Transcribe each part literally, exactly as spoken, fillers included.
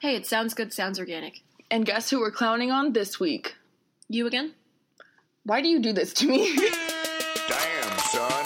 Hey, it sounds good, sounds organic. And guess who we're clowning on this week? You again? Why do you do this to me? Damn, son.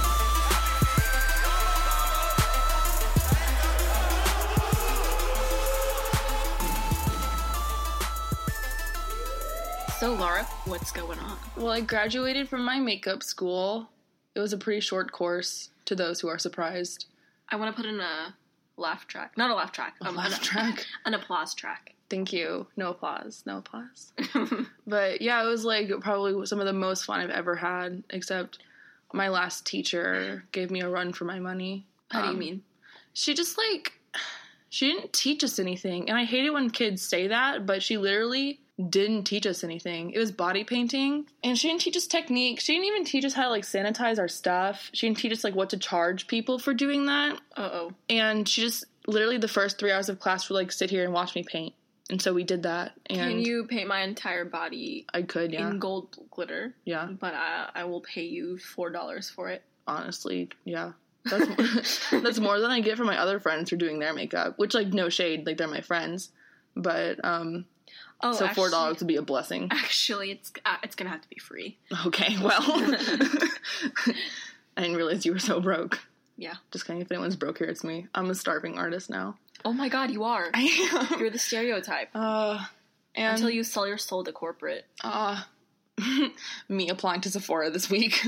So, Laura, what's going on? Well, I graduated from my makeup school. It was a pretty short course, to those who are surprised. I want to put in a laugh track. Not a laugh track. A um, laugh an, track? An applause track. Thank you. No applause. No applause. But yeah, it was like probably some of the most fun I've ever had, except my last teacher gave me a run for my money. How do you Um, mean? She just like, she didn't teach us anything. And I hate it when kids say that, but she literally didn't teach us anything. It was body painting, and she didn't teach us technique. She didn't even teach us how to like sanitize our stuff. She didn't teach us like what to charge people for doing that. Uh-oh. And she just literally the first three hours of class would like sit here and watch me paint. And so we did that. And Can you paint my entire body I could, yeah. in gold glitter? Yeah. But I, I will pay you four dollars for it. Honestly, yeah. That's that's more than I get from my other friends who are doing their makeup, which like no shade, like they're my friends. But um Oh, so four dollars actually- would be a blessing. Actually, it's uh, it's gonna have to be free. Okay, well. I didn't realize you were so broke. Yeah. Just kidding. If anyone's broke here, it's me. I'm a starving artist now. Oh my god, you are. I am. You're the stereotype. Uh, and, Until you sell your soul to corporate. Uh, me applying to Sephora this week.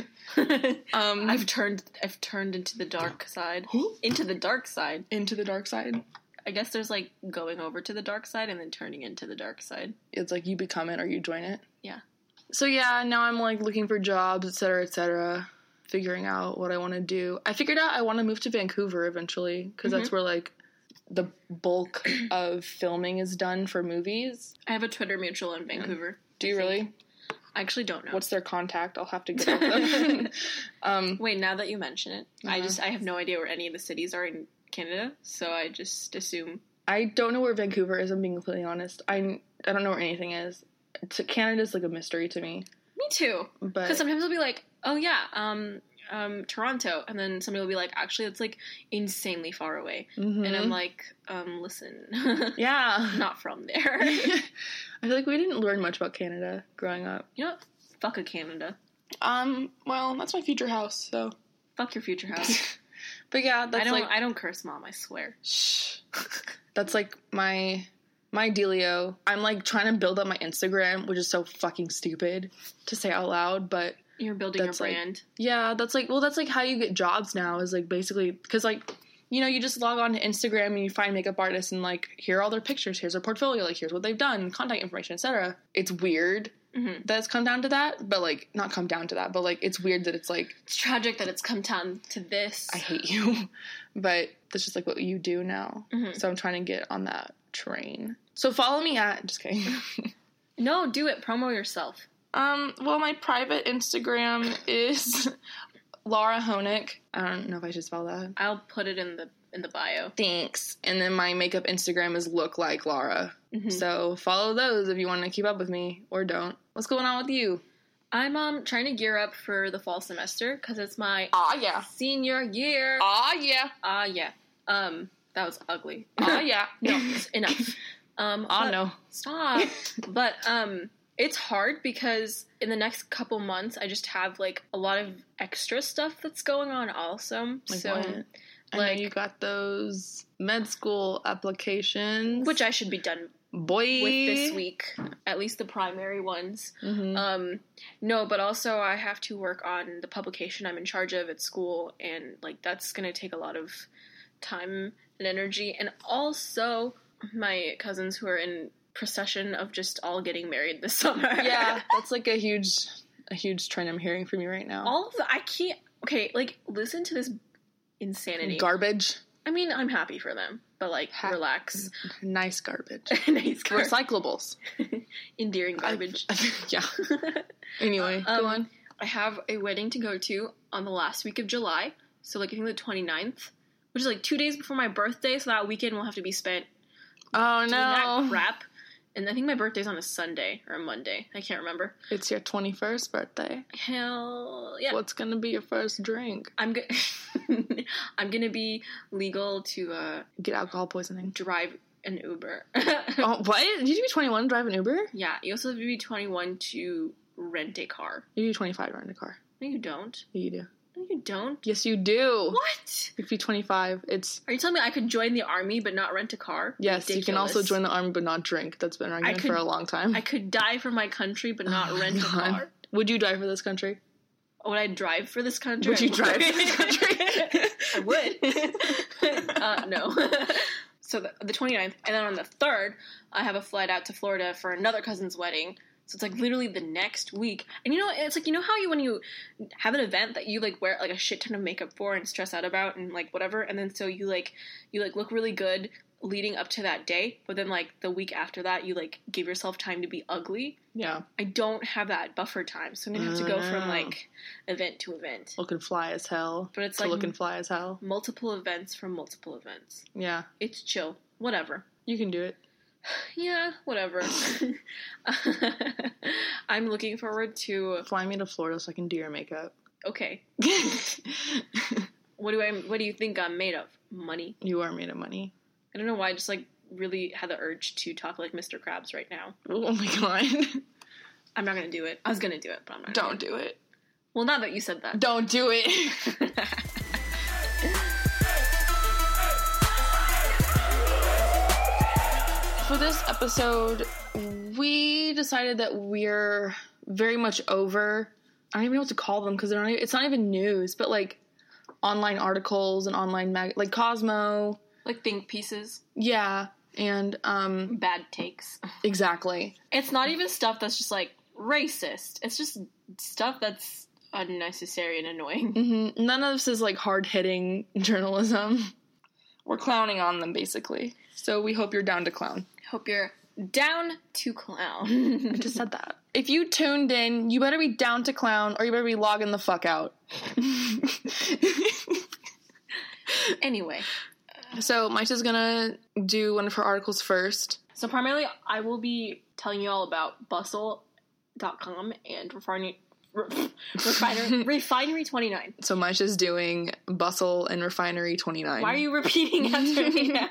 um, I've turned I've turned into the dark side. Into the dark side. into the dark side. I guess there's like going over to the dark side and then turning into the dark side. It's like you become it or you join it. Yeah. So yeah, now I'm like looking for jobs, et cetera, et cetera. Figuring out what I want to do. I figured out I want to move to Vancouver eventually because that's where like the bulk of filming is done for movies. I have a Twitter mutual in Vancouver. Do you really? I actually don't know. What's their contact? I'll have to get them. um, Wait, now that you mention it, I Uh-huh. just I have no idea where any of the cities are in Canada, so I just assume. I don't know where Vancouver is. I'm being completely honest. I I don't know where anything is. To, Canada's like a mystery to me. Me too. But Because sometimes I'll be like, oh yeah, um, um, Toronto, and then somebody will be like, actually, it's like insanely far away, Mhm. and I'm like, um, listen, yeah, not from there. I feel like we didn't learn much about Canada growing up. You know what? Fuck a Canada. Um, well, that's my future house, so. Fuck your future house. But yeah, I that's don't. like I don't curse, Mom. I swear. shh. That's like my my dealio. I'm like trying to build up my Instagram, which is so fucking stupid to say out loud, but You're building your That's, like- brand. yeah, that's like well, that's like how you get jobs now is like basically because like you know you just log on to Instagram and you find makeup artists and like here are all their pictures, here's their portfolio, like here's what they've done, contact information, et cetera. It's weird Mm-hmm. that it's come down to that, but like not come down to that, but like it's weird that it's like It's tragic that it's come down to this. I hate you, but that's just like what you do now. Mhm. So I'm trying to get on that train. So follow me at just kidding. No, do it. Promo yourself. um, well, my private Instagram is Laura Honig. I don't know if I should spell that. I'll put it in the in the bio. Thanks. And then my makeup Instagram is Look Like Laura. Mhm. So follow those if you want to keep up with me, or don't. What's going on with you? I'm um trying to gear up for the fall semester because it's my Ah yeah. senior year. Ah yeah. Ah yeah. Um, that was ugly. Ah yeah. No, enough. Um, Ah but- no. Stop. But um, it's hard because in the next couple months, I just have like a lot of extra stuff that's going on also. Like so, what? I like- know you got those med school applications. which I should be done boy with this week, at least the primary ones. Mhm. Um, no, but also I have to work on the publication I'm in charge of at school, and like that's gonna take a lot of time and energy, and also my cousins who are in procession of just all getting married this summer. Yeah, that's like a huge, a huge trend I'm hearing from you right now. all of the I can't. Okay, like listen to this insanity. Garbage. I mean, I'm happy for them, but like Ha- relax. Nice garbage. Nice gar- Recyclables. endearing garbage. yeah. Anyway, Um, go on. I have a wedding to go to on the last week of July. So, like, I think the twenty-ninth, which is like two days before my birthday. So that weekend will have to be spent Oh doing that no. crap. And I think my birthday's on a Sunday or a Monday. I can't remember. It's your twenty-first birthday. Hell yeah. What's gonna be your first drink? I'm go- I'm gonna be legal to uh, Get alcohol poisoning. drive an Uber. Oh, what? Did you be twenty-one to drive an Uber? Yeah, you also have to be twenty-one to rent a car. You be twenty-five to rent a car. No, you don't. Yeah, you do. No, you don't. Yes, you do. What? If you're twenty-five, it's... Are you telling me I could join the army but not rent a car? Yes, Ridiculous. you can also join the army but not drink. That's been an argument could- for a long time. I could die for my country but not Oh my rent a God. car. Would you drive for this country? Would I drive for this country? Would you I drive for this country? I would. uh, no. So the, the twenty-ninth, and then on the third, I have a flight out to Florida for another cousin's wedding. So it's like literally the next week. And you know, it's like, you know how you, when you have an event that you like wear like a shit ton of makeup for and stress out about and like whatever, and then so you like, you like look really good leading up to that day, but then like the week after that, you like give yourself time to be ugly. Yeah. I don't have that buffer time, so I'm gonna have to go from like event to event. Looking fly as hell. But it's to like looking fly as hell. multiple events from multiple events. Yeah. It's chill. Whatever. You can do it. Yeah, whatever. I'm looking forward to. Fly me to Florida so I can do your makeup. Okay. What do I? What do you think I'm made of? Money. You are made of money. I don't know why. I just like really had the urge to talk like Mister Krabs right now. Oh my God. I'm not gonna do it. I was gonna do it, but I'm not. Don't do it. Well, now that you said that. Don't do it. For this episode, we decided that we're very much over. I don't even know what to call them because they're not. It's not even news, but like online articles and online mag, like Cosmo. Like think pieces. Yeah, and um, Bad takes. exactly. It's not even stuff that's just like racist. It's just stuff that's unnecessary and annoying. Mm-hmm. None of this is like hard hitting journalism. We're clowning on them basically. So we hope you're down to clown. Hope you're down to clown. I just said that. If you tuned in, you better be down to clown or you better be logging the fuck out. Anyway. So Maisha's gonna do one of her articles first. So primarily, I will be telling you all about bustle dot com and refinery, refinery, refinery twenty-nine. So Maisha's doing Bustle and Refinery twenty-nine. Why are you repeating after me now?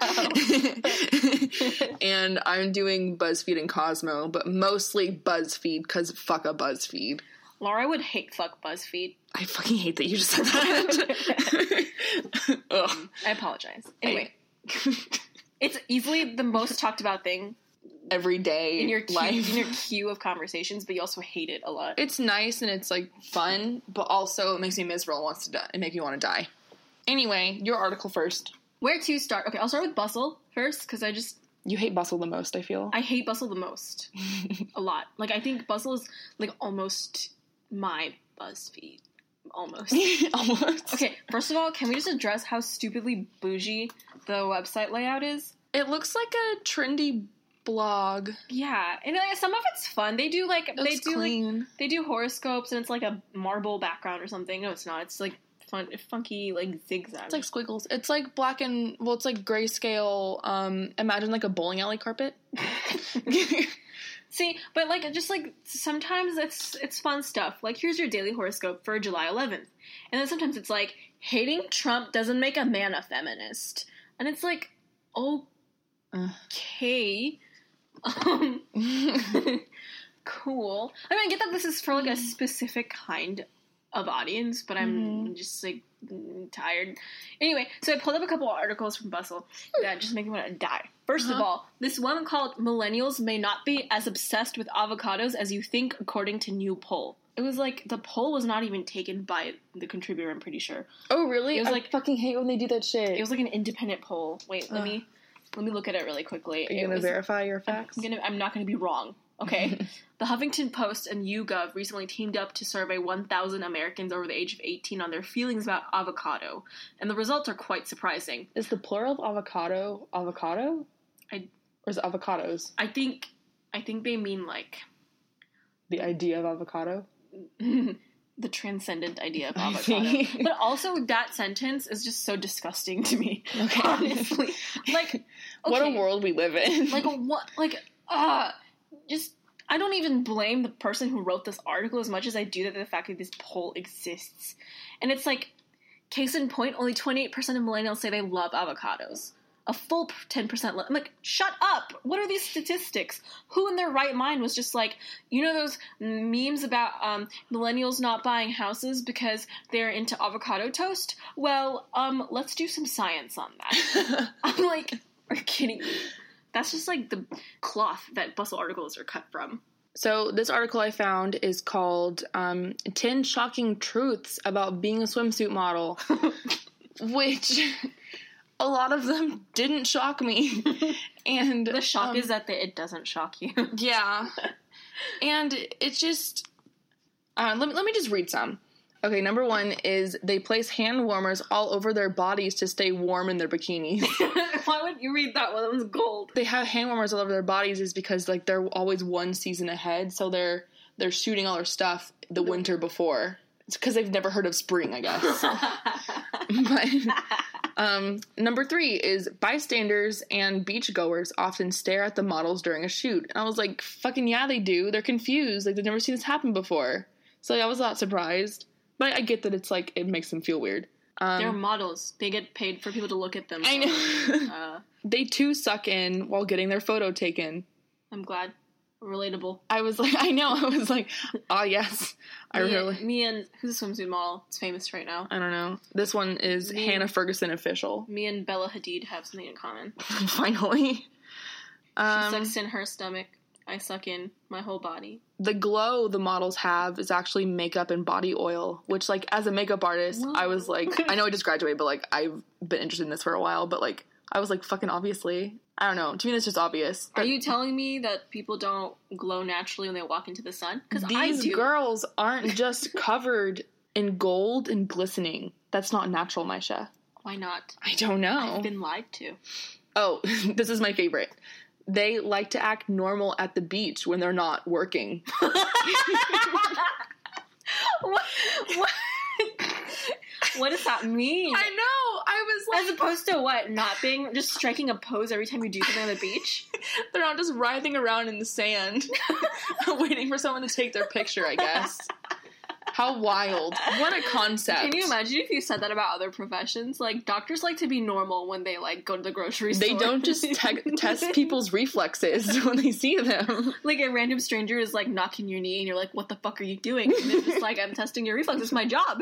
And I'm doing BuzzFeed and Cosmo, but mostly BuzzFeed, because fuck a BuzzFeed. Laura would hate fuck BuzzFeed. I fucking hate that you just said that. Ugh. I apologize. Anyway, it's easily the most talked about thing Every day in your queue, life. in your queue of conversations, but you also hate it a lot. It's nice and it's like fun, but also it makes me miserable and wants to die and make me want to die. Anyway, your article first. Where to start? Okay, I'll start with Bustle first because I just You hate Bustle the most, I feel. I hate Bustle the most. A lot. Like, I think Bustle is, like, almost my BuzzFeed. Almost. Almost. Okay, first of all, can we just address how stupidly bougie the website layout is? It looks like a trendy blog. Yeah, and like, some of it's fun. They do, like, It they looks do, clean. like, they do horoscopes, and it's, like, a marble background or something. No, it's not. It's, like, fun, funky, like, zigzags. It's like squiggles. It's like black and, well, it's like grayscale. Um, imagine like a bowling alley carpet. See, but, like, just, like, sometimes it's it's fun stuff. Like, here's your daily horoscope for July eleventh. And then sometimes it's like, hating Trump doesn't make a man a feminist. And it's like, okay. Um, cool. I mean, I get that this is for, like, a specific kind of audience, but I'm Mm-hmm. just, like, tired. Anyway, so I pulled up a couple articles from Bustle that just make me want to die. First Uh-huh. of all, this one called Millennials May Not Be As Obsessed with Avocados as You Think, According to New Poll. It was like, the poll was not even taken by the contributor, I'm pretty sure. Oh, really? It was I like- fucking hate when they do that shit. It was like an independent poll. Wait, let Ugh. me let me look at it really quickly. Are you It gonna was- verify your facts? I'm gonna. I'm not gonna be wrong. Okay. The Huffington Post and YouGov recently teamed up to survey one thousand Americans over the age of eighteen on their feelings about avocado, and the results are quite surprising. Is the plural of avocado avocado? I- Or is it avocados? I think. I think they mean like The idea of avocado? the transcendent idea of I avocado. see. But also, that sentence is just so disgusting to me. Okay. Honestly, like, okay. What a world we live in. Like, what? Like, ah, uh, just. I don't even blame the person who wrote this article as much as I do that the fact that this poll exists. And it's like, case in point, only twenty-eight percent of millennials say they love avocados. a full ten percent. I'm like, shut up. What are these statistics? Who in their right mind was just like, you know those memes about um, millennials not buying houses because they're into avocado toast? Well, um, let's do some science on that. I'm like, are you kidding me? That's just like the cloth that Bustle articles are cut from. So this article I found is called um, ten Shocking Truths About Being a Swimsuit Model, which a lot of them didn't shock me. And the shock um, is that the, it doesn't shock you. Yeah. And it's just, uh, let me, let me just read some. Okay, number one is they place hand warmers all over their bodies to stay warm in their bikinis. Why would you read that one? That was gold. They have hand warmers all over their bodies is because, like, they're always one season ahead, so they're they're shooting all their stuff the winter before. It's because they've never heard of spring, I guess. But um, number three is bystanders and beachgoers often stare at the models during a shoot. And I was like, fucking yeah, they do. They're confused. Like, they've never seen this happen before. So like, I was not surprised. But I get that it's like, it makes them feel weird. Um, They're models. They get paid for people to look at them. I know. uh, they too suck in while getting their photo taken. I'm glad. Relatable. I was like, I know. I was like, ah, oh, yes. I me really. And, me and, who's a swimsuit model? It's famous right now. I don't know. This one is me Hannah and, Ferguson official. Me and Bella Hadid have something in common. Finally. Um, she sucks in her stomach. I suck in my whole body. The glow the models have is actually makeup and body oil, which, like, as a makeup artist, Whoa. I was like, I know I just graduated, but, like, I've been interested in this for a while, but, like, I was like, fucking obviously. I don't know. To me, that's just obvious. Are you telling me that people don't glow naturally when they walk into the sun? Because I do. These girls aren't just covered in gold and glistening. That's not natural, Maisha. Why not? I don't know. I've been lied to. Oh, this is my favorite. They like to act normal at the beach when they're not working. what, what? What does that mean? I know. I was like... As opposed to what? Not being... Just striking a pose every time you do something on the beach? They're not just writhing around in the sand waiting for someone to take their picture, I guess. How wild. What a concept. Can you imagine if you said that about other professions? Like, doctors like to be normal when they, like, go to the grocery store. They don't just te- test people's reflexes when they see them. Like, a random stranger is, like, knocking your knee, and you're like, what the fuck are you doing? And they're just like, I'm testing your reflexes. It's my job.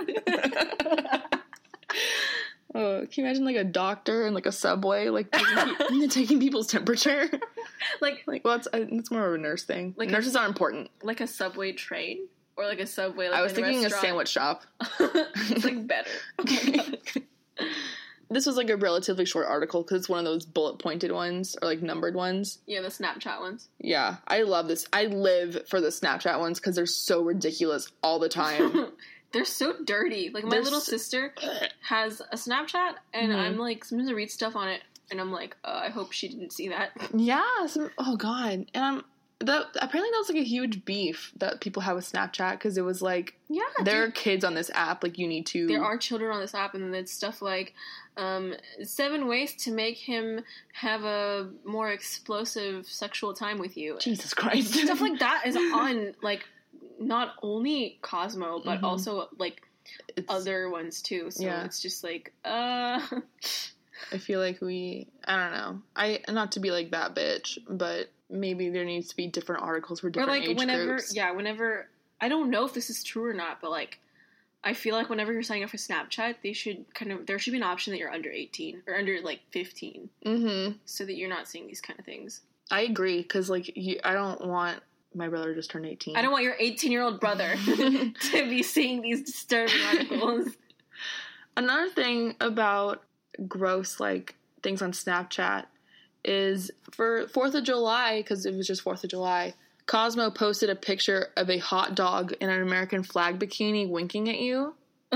Oh, can you imagine, like, a doctor in, like, a subway, like, taking, taking people's temperature? Like, like, well, it's, uh, it's more of a nurse thing. Like Nurses a, are important. Like a subway train? Or like a Subway, like I was in thinking a, a sandwich shop. It's like better. Oh my God. This was like a relatively short article because it's one of those bullet pointed ones or like numbered ones. Yeah, the Snapchat ones. Yeah, I love this. I live for the Snapchat ones because they're so ridiculous all the time. They're so dirty. Like my they're little so- sister has a Snapchat, and mm-hmm. I'm like sometimes I read stuff on it, and I'm like, uh, I hope she didn't see that. Yeah. So, oh God. And I'm. That, apparently that was like a huge beef that people have with Snapchat because it was like, yeah, there dude. are kids on this app, like you need to... There are children on this app, and then it's stuff like, um, seven ways to make him have a more explosive sexual time with you. Jesus Christ. Stuff like that is on, like, not only Cosmo, but mm-hmm. also, like, it's, other ones too. So yeah. It's just like, uh... I feel like we... I don't know. I Not to be like that bitch, but... Maybe there needs to be different articles for different or like age whenever, groups. Yeah, whenever... I don't know if this is true or not, but, like, I feel like whenever you're signing up for Snapchat, they should kind of... There should be an option that you're under eighteen, or under, like, fifteen. Mm-hmm. So that you're not seeing these kind of things. I agree, because, like, you, I don't want my brother just turned eighteen. I don't want your eighteen-year-old brother to be seeing these disturbing articles. Another thing about gross, like, things on Snapchat is for fourth of July, because it was just fourth of July, Cosmo posted a picture of a hot dog in an American flag bikini winking at you.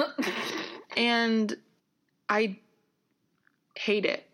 And I hate it.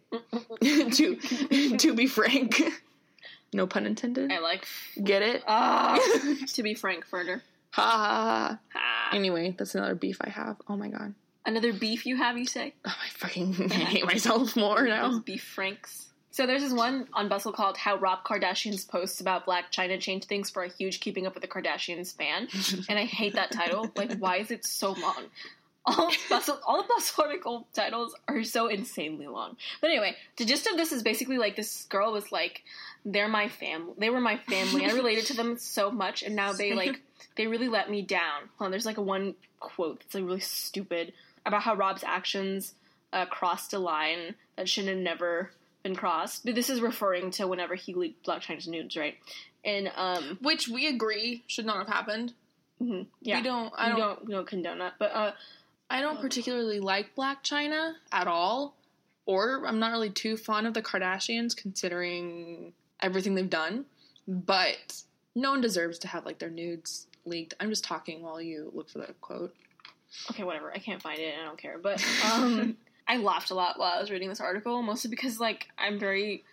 to to be frank. No pun intended. I like... Get it? Uh, to be Frankfurter. Ha ha ha. Anyway, that's another beef I have. Oh my God. Another beef you have, you say? Oh, I fucking hate myself more now. Those beef franks. So there's this one on Bustle called How Rob Kardashian's Posts About Black China Changed Things for a Huge Keeping Up with the Kardashians fan. And I hate that title. Like, why is it so long? All bustle, all the bustle article titles are so insanely long. But anyway, the gist of this is basically like this girl was like, they're my family. They were my family. I related to them so much, and now they like they really let me down. Hold on, there's like a one quote that's like really stupid about how Rob's actions uh, crossed a line that shouldn't have never been crossed. But this is referring to whenever he leaked Blac Chyna's nudes, right? And um, which we agree should not have happened. Mm-hmm, yeah, we don't. I we don't, don't. We don't condone that, but. Uh, I don't particularly like Blac Chyna at all, or I'm not really too fond of the Kardashians considering everything they've done, but no one deserves to have, like, their nudes leaked. I'm just talking while you look for the quote. Okay, whatever. I can't find it and I don't care, but um, I laughed a lot while I was reading this article, mostly because, like, I'm very...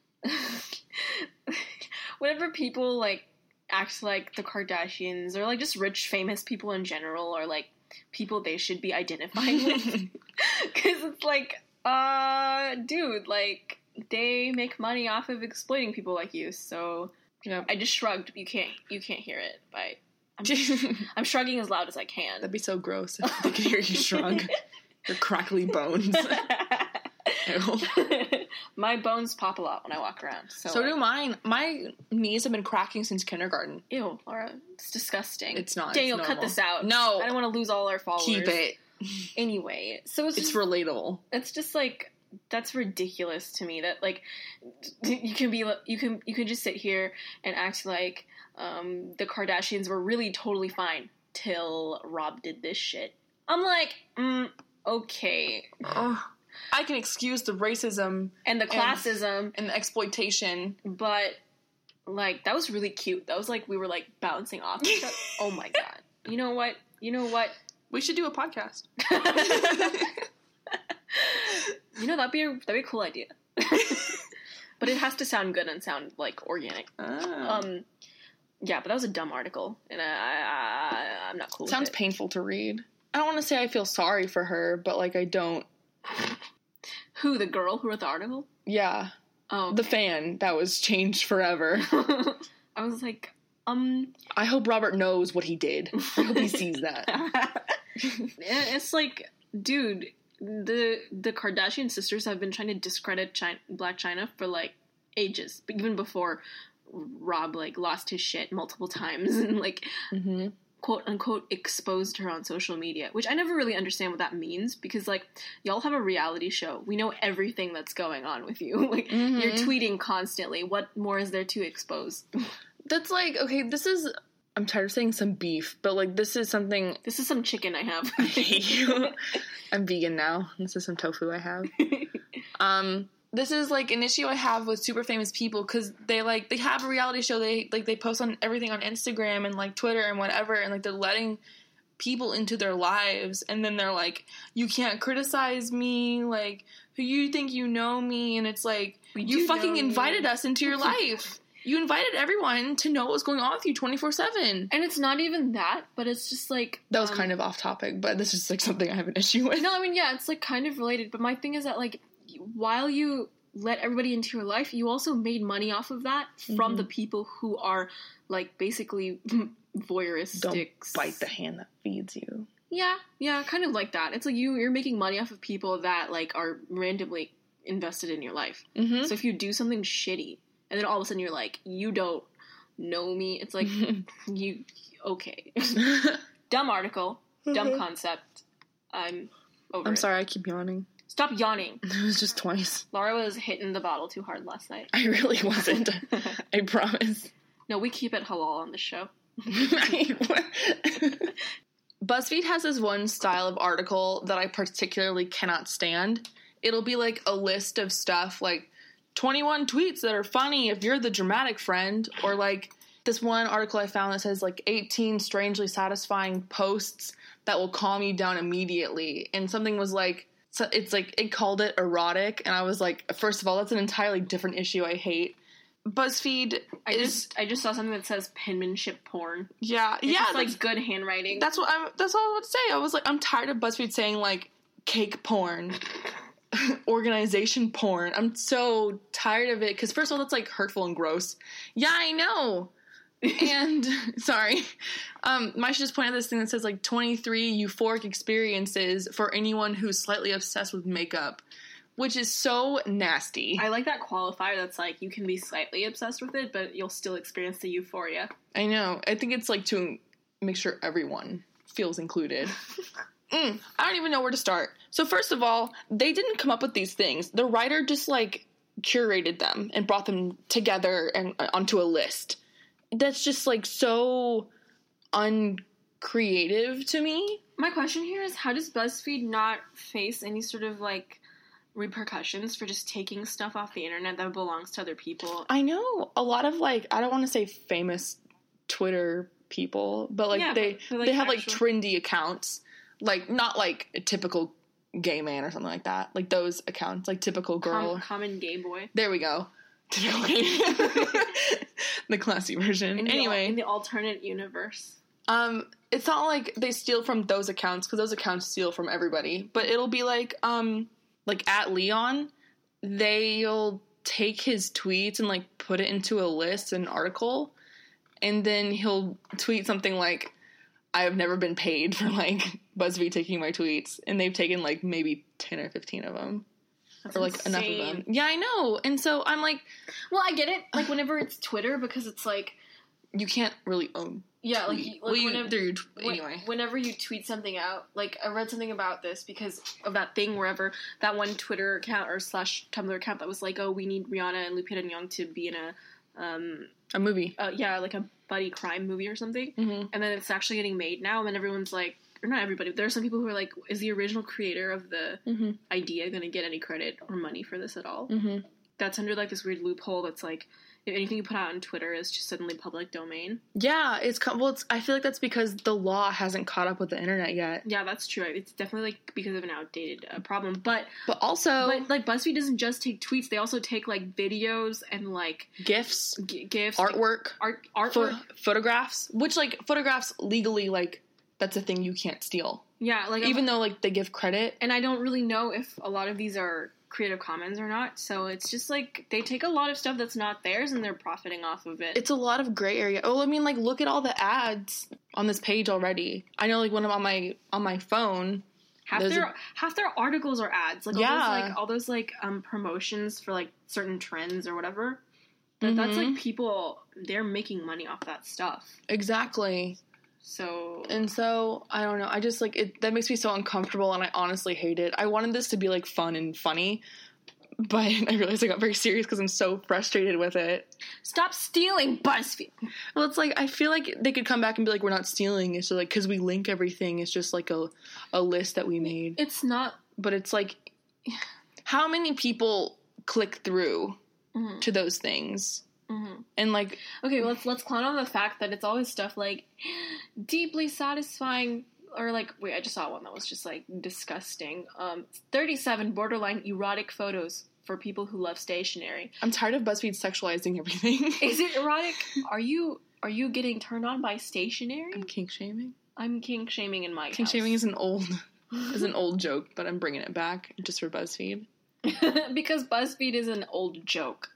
Whenever people, like, act like the Kardashians, or, like, just rich, famous people in general, or, like, people they should be identifying with, because it's like, uh, dude, like, they make money off of exploiting people like you, so, you know, I just shrugged. You can't, you can't hear it, but I'm, I'm shrugging as loud as I can. That'd be so gross if they could hear you shrug. Your crackly bones. My bones pop a lot when I walk around. So, so like, do mine. My knees have been cracking since kindergarten. Ew, Laura, it's disgusting. It's not. Daniel, it's cut this out. No. I don't want to lose all our followers. Keep it. Anyway, so it's It's just, relatable. it's just like, that's ridiculous to me that, like, you can be, you can, you can just sit here and act like um, the Kardashians were really totally fine till Rob did this shit. I'm like, mm, okay. Ugh. I can excuse the racism And the classism. and, and the exploitation. But, like, that was really cute. That was like we were, like, bouncing off each other. Oh, my God. You know what? You know what? We should do a podcast. You know, that'd be a, that'd be a cool idea. But it has to sound good and sound, like, organic. Oh. Um, yeah, but that was a dumb article. And I, I, I'm not cool Sounds with it. painful to read. I don't want to say I feel sorry for her, but, like, I don't. Who, the girl who wrote the article? Yeah. Oh, The fan that was changed forever. I was like, um... I hope Robert knows what he did. I hope he sees that. It's like, dude, the the Kardashian sisters have been trying to discredit China, Blac Chyna for, like, ages. But even before Rob, like, lost his shit multiple times and, like, Mm-hmm. quote-unquote exposed her on social media. Which I never really understand what that means, because, like, y'all have a reality show. We know everything that's going on with you. Like, Mm-hmm. you're tweeting constantly. What more is there to expose? That's like, okay, this is... I'm tired of saying some beef, but, like, this is something... This is some chicken I have. I hate you. I'm vegan now. This is some tofu I have. Um, this is, like, an issue I have with super famous people, because they, like, they have a reality show, they, like, they post on everything on Instagram and, like, Twitter and whatever, and, like, they're letting people into their lives, and then they're like, you can't criticize me, like, who you think you know me, and it's like, We you do fucking know invited you. us into your life. You invited everyone to know what was going on with you twenty-four seven. And it's not even that, but it's just like... That was um, kind of off topic, but this is, like, something I have an issue with. No, I mean, yeah, it's, like, kind of related, but my thing is that, like, while you let everybody into your life, you also made money off of that from Mm-hmm. the people who are, like, basically voyeuristic. Don't bite the hand that feeds you. Yeah, yeah, kind of like that. It's like you, you're making money off of people that, like, are randomly invested in your life. Mm-hmm. So if you do something shitty, and then all of a sudden you're like, you don't know me, it's like, you, okay. Dumb article, dumb concept. I'm over I'm it. sorry, I keep yawning. Stop yawning. It was just twice. Laura was hitting the bottle too hard last night. I really wasn't. I promise. No, we keep it halal on this show. BuzzFeed has this one style of article that I particularly cannot stand. It'll be like a list of stuff like twenty-one tweets that are funny if you're the dramatic friend, or like this one article I found that says like eighteen strangely satisfying posts that will calm you down immediately. And something was like, so it's like, it called it erotic. And I was like, first of all, that's an entirely different issue I hate. BuzzFeed I is, just I just saw something that says penmanship porn. yeah, It's yeah, just, that's, like good handwriting. that's what I'm, that's all I would say. I was like, I'm tired of BuzzFeed saying like cake porn, organization porn. I'm so tired of it. Cause first of all, that's like hurtful and gross. Yeah, I know. And, sorry, um, Maisha just pointed out this thing that says, like, twenty-three euphoric experiences for anyone who's slightly obsessed with makeup, which is so nasty. I like that qualifier that's like, you can be slightly obsessed with it, but you'll still experience the euphoria. I know. I think it's, like, to make sure everyone feels included. mm, I don't even know where to start. So, first of all, they didn't come up with these things. The writer just, like, curated them and brought them together and uh, onto a list. That's just, like, so uncreative to me. My question here is, how does BuzzFeed not face any sort of, like, repercussions for just taking stuff off the internet that belongs to other people? I know a lot of, like, I don't want to say famous Twitter people, but, like, Yeah, they but, but, like, they have, actual- like, trendy accounts. Like, not, like, a typical gay man or something like that. Like, those accounts. Like, typical girl. Com- common gay boy. There we go. Typical gay The classy version. In the, Anyway. in the alternate universe. Um, it's not like they steal from those accounts, because those accounts steal from everybody. But it'll be like, um, like at Leon, they'll take his tweets and like put it into a list, an article, and then he'll tweet something like, I have never been paid for like BuzzFeed taking my tweets, and they've taken like maybe ten or fifteen of them. That's Or like insane. enough of them. Yeah, I know. And so I'm like, Well, I get it. Like, whenever it's Twitter, because it's like, you can't really own. yeah, like, tweet. you- like well, you, whenever, they're your tw- when- anyway. whenever you tweet something out, like, I read something about this because of that thing wherever that one Twitter account or slash Tumblr account that was like, oh, we need Rihanna and Lupita Nyong'o to be in a, um, A movie. uh, yeah, like a buddy crime movie or something. Mm-hmm. And then it's actually getting made now, and then everyone's like, or not everybody, there are some people who are like, is the original creator of the Mm-hmm. idea going to get any credit or money for this at all? Mm-hmm. That's under like this weird loophole that's like, if anything you put out on Twitter is just suddenly public domain. Yeah, it's co- well. It's, I feel like that's because the law hasn't caught up with the internet yet. Yeah, that's true. It's definitely like because of an outdated uh, problem. But But also, but like BuzzFeed doesn't just take tweets; they also take like videos and like gifs, g- gifs, artwork, art pho- artwork. photographs, which like photographs legally, like that's a thing you can't steal, Yeah, like even though like they give credit. and I don't really know if a lot of these are Creative Commons or not. So it's just like they take a lot of stuff that's not theirs and they're profiting off of it. It's a lot of gray area. Oh, I mean, like look at all the ads on this page already. I know, like when I'm on my on my phone. half there's their a- half their articles are ads. Like all Yeah. those like all those like um promotions for like certain trends or whatever. That that's Mhm. like people they're making money off that stuff. Exactly. So And so, I don't know, I just, like, it that makes me so uncomfortable, and I honestly hate it. I wanted this to be, like, fun and funny, but I realized I got very serious because I'm so frustrated with it. stop stealing BuzzFeed. Well, it's like, I feel like they could come back and be like, we're not stealing, it's just, like, because we link everything, it's just, like, a, a list that we made. It's not But it's, like, how many people click through Mhm. to those things? Mhm. And, like, Okay, well, let's let's clown on the fact that it's always stuff like deeply satisfying or like wait, I just saw one that was just like disgusting. Um, thirty-seven borderline erotic photos for people who love stationery. I'm tired of BuzzFeed sexualizing everything. Is it erotic? Are you are you getting turned on by stationery? I'm kink shaming. I'm kink shaming in my Kink house. shaming is an old is an old joke, but I'm bringing it back just for BuzzFeed. because BuzzFeed is an old joke.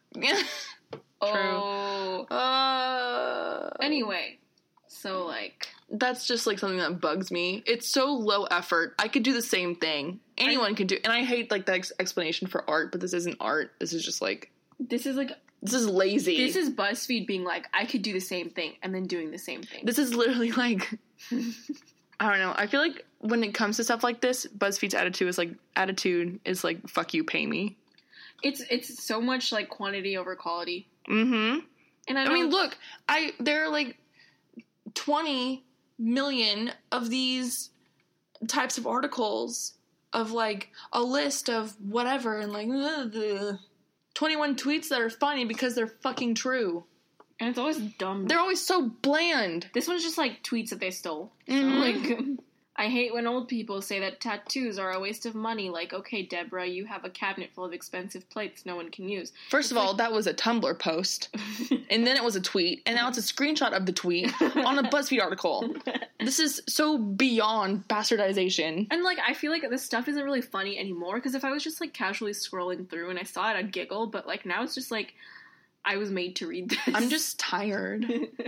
Oh. Uh, Anyway, so like that's just like something that bugs me. It's so low effort. I could do the same thing. Anyone can do. And I hate like the ex- explanation for art, but this isn't art. This is just like this is like this is lazy. this is BuzzFeed being like I could do the same thing and then doing the same thing. This is literally like I don't know. I feel like when it comes to stuff like this, BuzzFeed's attitude is like attitude is like fuck you, pay me. It's it's so much like quantity over quality. Mm-hmm. And I, I know mean, it's- look, I there are like twenty million of these types of articles of like a list of whatever and like ugh, the twenty-one tweets that are funny because they're fucking true. and it's always dumb. They're always so bland. This one's just like tweets that they stole. So, Mhm. like, I hate when old people say that tattoos are a waste of money. Like, okay, Deborah, you have a cabinet full of expensive plates no one can use. First of all, that was a Tumblr post, and then it was a tweet, and now it's a screenshot of the tweet on a BuzzFeed article. This is so beyond bastardization. And, like, I feel like this stuff isn't really funny anymore, because if I was just, like, casually scrolling through and I saw it, I'd giggle, but, like, now it's just, like, I was made to read this. I'm just tired.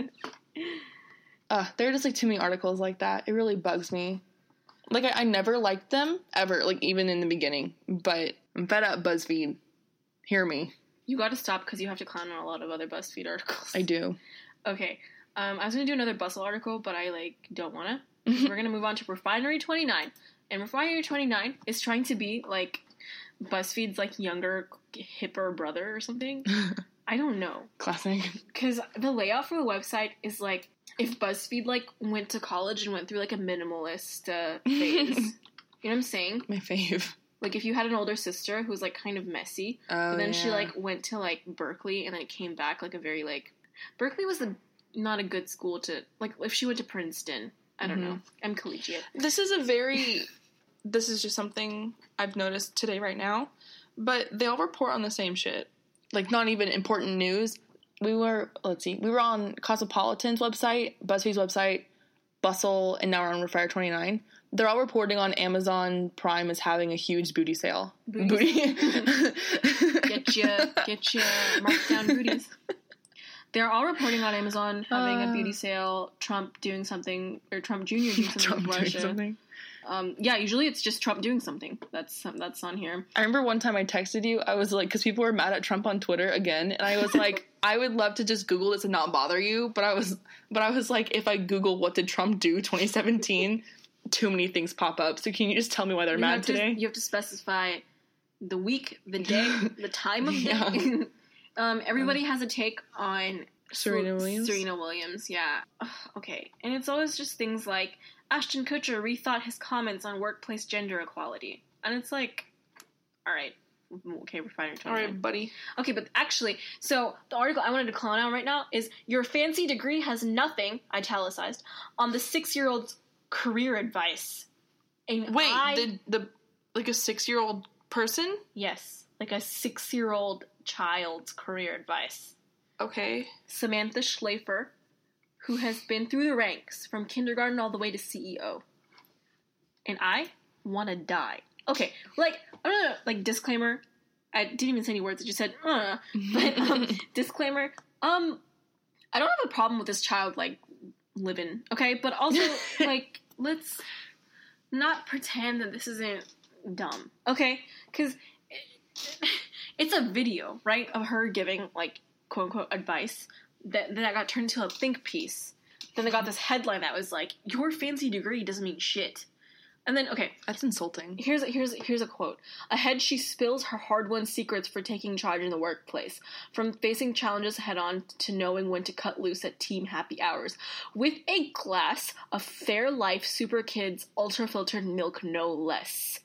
uh, there are just, like, too many articles like that. It really bugs me. Like, I, I never liked them, ever, like, even in the beginning. But I'm fed up, BuzzFeed. Hear me. You gotta stop because you have to clown on a lot of other BuzzFeed articles. I do. Okay. Um, I was gonna do another Bustle article, but I, like, don't wanna. We're gonna move on to Refinery twenty-nine. And Refinery twenty-nine is trying to be, like, BuzzFeed's, like, younger, hipper brother or something. I don't know. Classic. Because the layout for the website is, like, if BuzzFeed, like, went to college and went through, like, a minimalist uh, phase. You know what I'm saying? My fave. Like, if you had an older sister who was, like, kind of messy, Oh, but then yeah. she, like, went to, like, Berkeley and then came back, like, a very, like... Berkeley was the, not a good school to... Like, if she went to Princeton, I don't Mhm. know. I'm collegiate. This is a very... This is just something I've noticed today right now. But they all report on the same shit. Like, not even important news. We were... Let's see. We were on Cosmopolitan's website, BuzzFeed's website, Bustle, and now we're on Refinery twenty-nine. They're all reporting on Amazon Prime as having a huge booty sale. Booty Booty. Get your, get your markdown booties. They're all reporting on Amazon having Uh. a beauty sale, Trump doing something, or Trump Junior doing something Trump with doing Russia. something. Um, yeah, usually it's just Trump doing something. That's that's on here. I remember one time I texted you, I was like, because people were mad at Trump on Twitter again, and I was like, I would love to just Google this and not bother you, but I was, but I was like, if I Google what did Trump do twenty seventeen, too many things pop up. So can you just tell me why they're You mad have to- today? You have to specify the week, the day, the time of day. Yeah. um, everybody has a take on Serena Williams? Serena Williams, yeah. Ugh, okay, and it's always just things like Ashton Kutcher rethought his comments on workplace gender equality, and it's like, all right, okay, we're fine. All right, buddy. Okay, but actually, so the article I wanted to clown out right now is your fancy degree has nothing, italicized, on the six-year-old's career advice. And Wait, I, the, the, like a six-year-old person? yes, like a six-year-old child's career advice. Okay. Samantha Schlafer, who has been through the ranks from kindergarten all the way to C E O. And I want to die. Okay, like, I don't know, like, disclaimer. I didn't even say any words. I just said, uh. But, um, disclaimer. Um, I don't have a problem with this child, like, living, okay? But also, like, let's not pretend that this isn't dumb, okay? Because it, it's a video, right, of her giving, like, quote-unquote advice that, that got turned into a think piece. Then they got this headline that was like, your fancy degree doesn't mean shit. And then, okay, That's insulting. here's a, here's here's a quote. Ahead, she spills her hard-won secrets for taking charge in the workplace, from facing challenges head-on to knowing when to cut loose at team happy hours, with a glass of Fairlife Super Kids ultra-filtered milk, no less.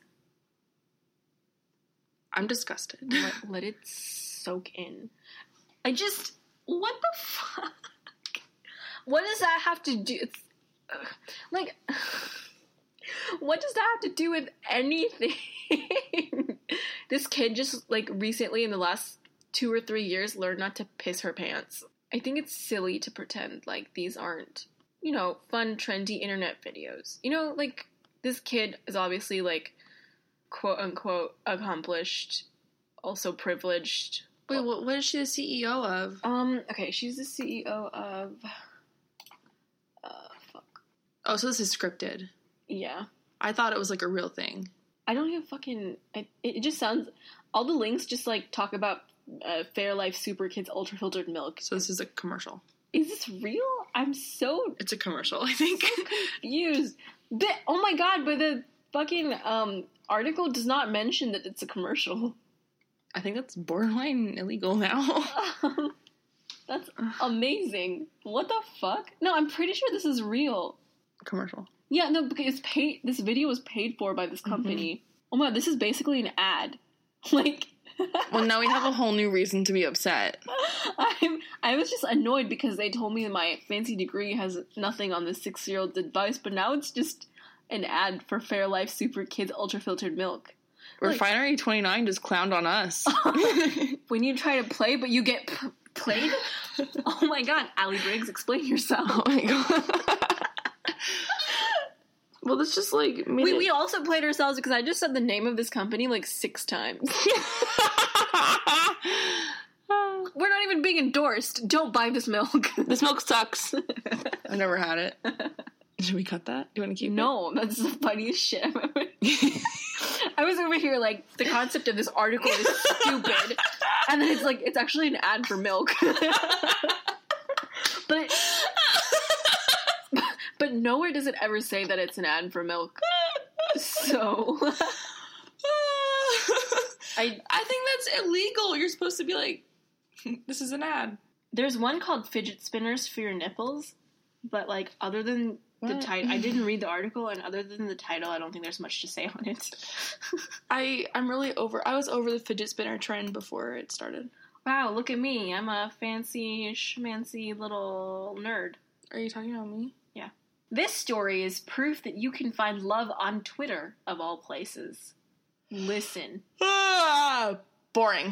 I'm disgusted. Let, let it soak in. I just, what the fuck? What does that have to do? It's, ugh, like, what does that have to do with anything? This kid just, like, recently in the last two or three years learned not to piss her pants. I think it's silly to pretend like these aren't, you know, fun, trendy internet videos. You know, like, this kid is obviously, like, quote-unquote accomplished, also privileged. Wait, what, what is she the C E O of? Um, okay, she's the C E O of... Uh, fuck. Oh, so this is scripted. Yeah. I thought it was like a real thing. I don't even fucking... I, it just sounds... All the links just, like, talk about uh, Fairlife Super Kids ultra-filtered milk. So this is a commercial. Is this real? I'm so It's a commercial, I think. confused. The, oh my god, but the fucking um article does not mention that it's a commercial. I think that's borderline illegal now. That's amazing. What the fuck? No, I'm pretty sure this is real. Commercial. Yeah, no, because it's paid. This video was paid for by this company. Mm-hmm. Oh my god, this is basically an ad. Like, Well, now we have a whole new reason to be upset. I'm, I was just annoyed because they told me that my fancy degree has nothing on the six-year-old's advice, but now it's just an ad for Fairlife Super Kids ultra-filtered milk. Refinery twenty-nine just clowned on us. When you try to play, but you get p- played? Oh my god, Allie Briggs, explain yourself. Oh my god. Well, this just like made We, it... we also played ourselves because I just said the name of this company like six times. We're not even being endorsed. Don't buy this milk. This milk sucks. I've never had it. Should we cut that? Do you want to keep no, it? No, that's the funniest shit I've ever. I was over here like, the concept of this article is stupid. And then it's like, it's actually an ad for milk. But it, but nowhere does it ever say that it's an ad for milk. So I I think that's illegal. You're supposed to be like, this is an ad. There's one called fidget spinners for your nipples, but like other than the What? title, I didn't read the article, and other than the title, I don't think there's much to say on it. I I'm really over. I was over the fidget spinner trend before it started. Wow, look at me. I'm a fancy, schmancy little nerd. Are you talking about me? Yeah. This story is proof that you can find love on Twitter, of all places. Listen. Ah, boring.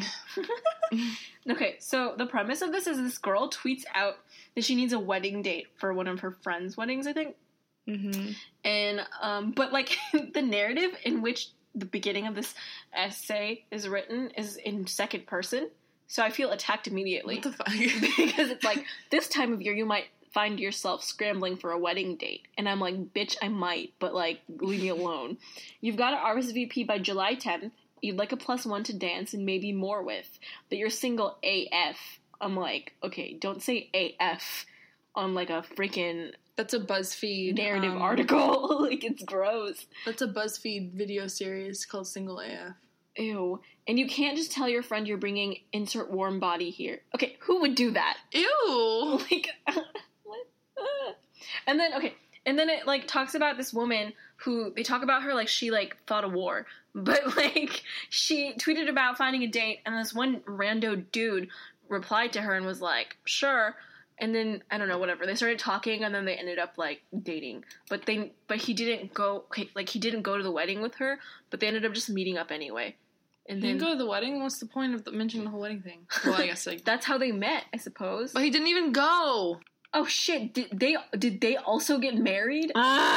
Okay, so the premise of this is this girl tweets out that she needs a wedding date for one of her friends' weddings, I think. Mm-hmm. And, um, but like, the narrative in which the beginning of this essay is written is in second person. So I feel attacked immediately. What the fuck? Because it's like, this time of year you might find yourself scrambling for a wedding date. And I'm like, bitch, I might, but like, leave me alone. You've got to R S V P by July tenth. You'd like a plus one to dance and maybe more with. But you're single A F. I'm like, okay, don't say A F on like a freaking That's a BuzzFeed narrative um, article. Like, it's gross. That's a BuzzFeed video series called Single A F. Ew. And you can't just tell your friend you're bringing insert warm body here. Okay, who would do that? Ew. Like, what? Uh. And then, okay, and then it, like, talks about this woman who, they talk about her like she, like, fought a war. But, like, she tweeted about finding a date, and this one rando dude replied to her and was like, sure. And then, I don't know, whatever. They started talking, and then they ended up, like, dating. But they, but he didn't go, okay, like, he didn't go to the wedding with her, but they ended up just meeting up anyway. And He then, didn't go to the wedding? What's the point of the, mentioning the whole wedding thing? Well, I guess, like... that's how they met, I suppose. But he didn't even go! Oh, shit, did they, did they also get married?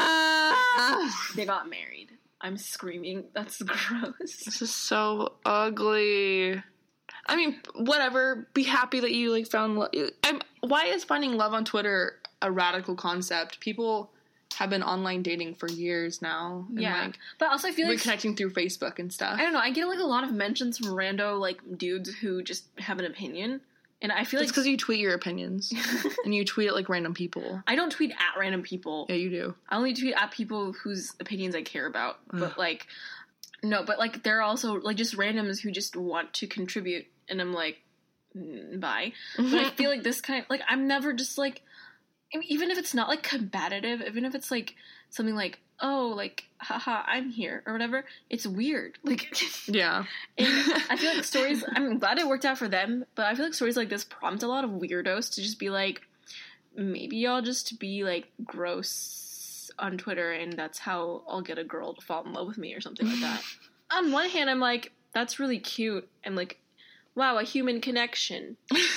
Ah! They got married. I'm screaming. That's gross. This is so ugly. I mean, whatever. Be happy that you, like, found love. I'm, why is finding love on Twitter a radical concept? People have been online dating for years now. And, Yeah. like, But also I feel like... reconnecting through Facebook and stuff. I don't know. I get, like, a lot of mentions from rando, like, dudes who just have an opinion. And I feel That's like... because you tweet your opinions. And you tweet at, like, random people. I don't tweet at random people. Yeah, you do. I only tweet at people whose opinions I care about. But, like... No, but, like, there are also, like, just randoms who just want to contribute. And I'm like, mm, bye. But I feel like this kind of... Like, I'm never just, like... I mean, even if it's not, like, combative, even if it's, like, something like, oh, like, haha, I'm here, or whatever, it's weird. Like... Yeah. And I feel like stories... I'm glad it worked out for them, but I feel like stories like this prompt a lot of weirdos to just be like, maybe I'll just be, like, gross on Twitter, and that's how I'll get a girl to fall in love with me, or something like that. On one hand, I'm like, that's really cute, and, like, wow, a human connection.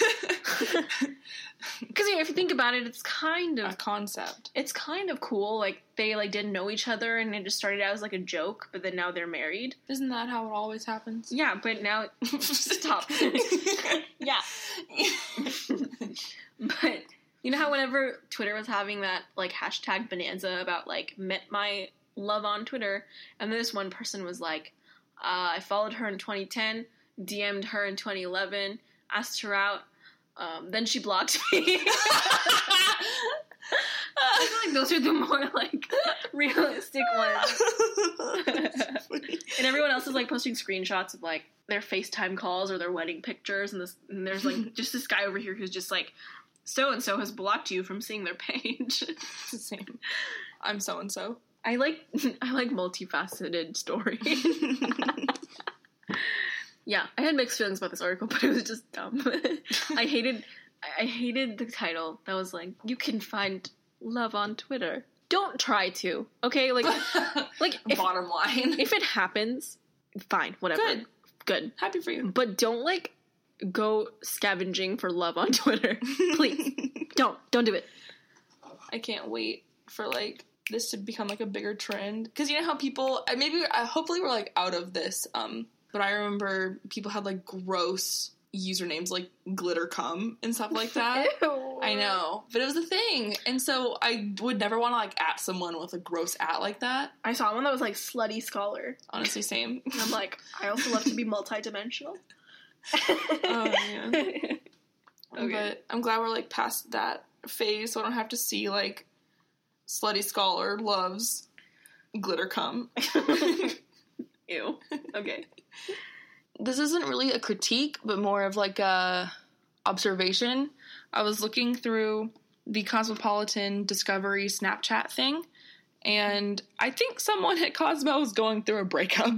Because, yeah, if you think about it, it's kind of... A concept. It's kind of cool. Like, they, like, didn't know each other, and it just started out as, like, a joke, but then now they're married. Isn't that how it always happens? Yeah, but now... Stop. Yeah. But, you know how whenever Twitter was having that, like, hashtag bonanza about, like, met my love on Twitter, and then this one person was like, uh, I followed her in twenty ten, D M'd her in twenty eleven, asked her out, um, then she blocked me. I feel like those are the more, like, realistic ones. And everyone else is, like, posting screenshots of, like, their FaceTime calls or their wedding pictures, and, this, and there's, like, just this guy over here who's just, like, so-and-so has blocked you from seeing their page. It's the same. I'm so-and-so. I like, I like multifaceted stories. Yeah, I had mixed feelings about this article, but it was just dumb. I hated, I hated the title that was like, you can find love on Twitter. Don't try to, okay? Like, like if, bottom line. if it happens, fine, whatever. Good. Good. Happy for you. But don't, like, go scavenging for love on Twitter. Please. Don't. Don't do it. I can't wait for, like, this to become, like, a bigger trend. Because you know how people, maybe, uh, hopefully we're, like, out of this, um... but I remember people had, like, gross usernames like glitter cum and stuff like that. Ew. I know, but it was a thing, and so I would never want to like at someone with a gross at like that. I saw one that was like slutty scholar. Honestly, same. And I'm like, I also love to be multidimensional. Oh man. Okay. But I'm glad we're like past that phase, so I don't have to see like slutty scholar loves glitter cum. Ew. Okay. This isn't really a critique, but more of like a observation. I was looking through the Cosmopolitan Discovery Snapchat thing, and I think someone at Cosmo was going through a breakup.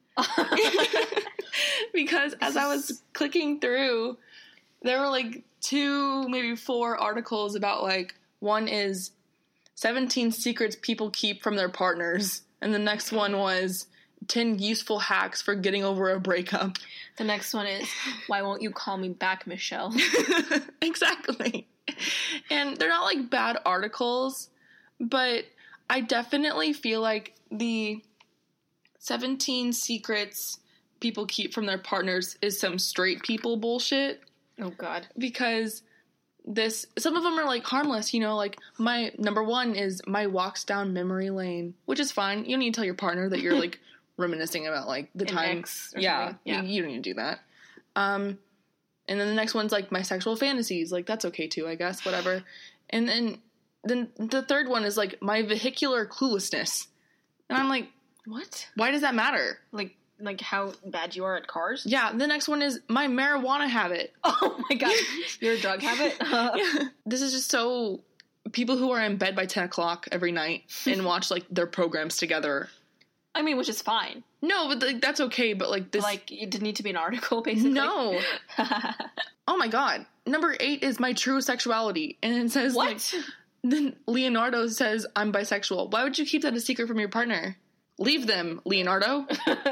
Because as I was clicking through, there were like two, maybe four articles about like, one is seventeen secrets people keep from their partners, and the next one was ten useful hacks for getting over a breakup. The next one is, why won't you call me back, Michelle? Exactly. And they're not like bad articles, but I definitely feel like the seventeen secrets people keep from their partners is some straight people bullshit. Oh, God. Because this, some of them are like harmless, you know, like my number one is my walks down memory lane, which is fine. You don't need to tell your partner that you're like reminiscing about like the An time. ex or yeah, something. Yeah. You, you don't need to do that. Um, and then the next one's like my sexual fantasies. Like that's okay too, I guess, whatever. And then, then the third one is like my vehicular cluelessness. And I'm like, What? why does that matter? Like, like how bad you are at cars? Yeah, the next one is my marijuana habit. Oh my God. Your drug habit? Yeah. This is just so people who are in bed by ten o'clock every night and watch like their programs together. I mean, which is fine. No, but like, that's okay. But like this, Like, it didn't need to be an article, basically. no. Oh my God. Number eight is my true sexuality, and it says What? like, then Leonardo says I'm bisexual. Why would you keep that a secret from your partner? Leave them, Leonardo.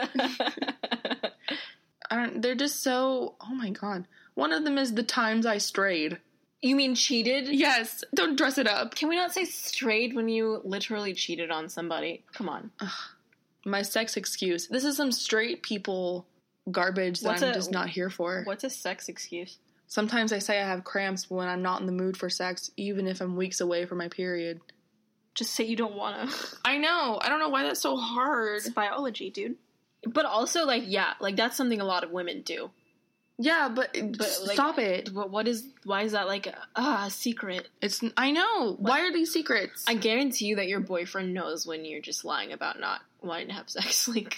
I don't, they're just so, oh my God. One of them is the times I strayed. You mean cheated? Yes, don't dress it up. Can we not say strayed when you literally cheated on somebody? Come on. My sex excuse. This is some straight people garbage that What's I'm a- just not here for. What's a sex excuse? Sometimes I say I have cramps when I'm not in the mood for sex, even if I'm weeks away from my period. Just say you don't want to. I know. I don't know why that's so hard. It's biology, dude. But also, like, yeah, like, that's something a lot of women do. Yeah, but, But, like, stop it. What, what is, why is that, like, ah, a secret? It's. I know. Why are these secrets? I guarantee you that your boyfriend knows when you're just lying about not wanting to have sex. Like,